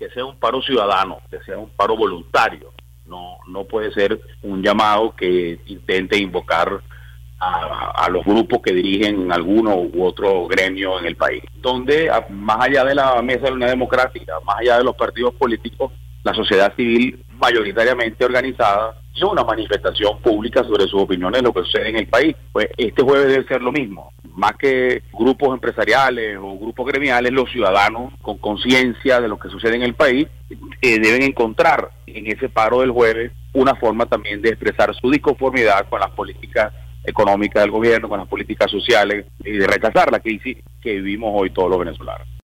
que sea un paro ciudadano, que sea un paro voluntario. No puede ser un llamado que intente invocar a los grupos que dirigen alguno u otro gremio en el país, donde más allá de la mesa de la unidad democrática, más allá de los partidos políticos, la sociedad civil mayoritariamente organizada hizo una manifestación pública sobre sus opiniones de lo que sucede en el país. Pues este jueves debe ser lo mismo, más que grupos empresariales o grupos gremiales, los ciudadanos con conciencia de lo que sucede en el país deben encontrar en ese paro del jueves una forma también de expresar su disconformidad con las políticas económicas del gobierno, con las políticas sociales y de rechazar la crisis que vivimos hoy todos los venezolanos.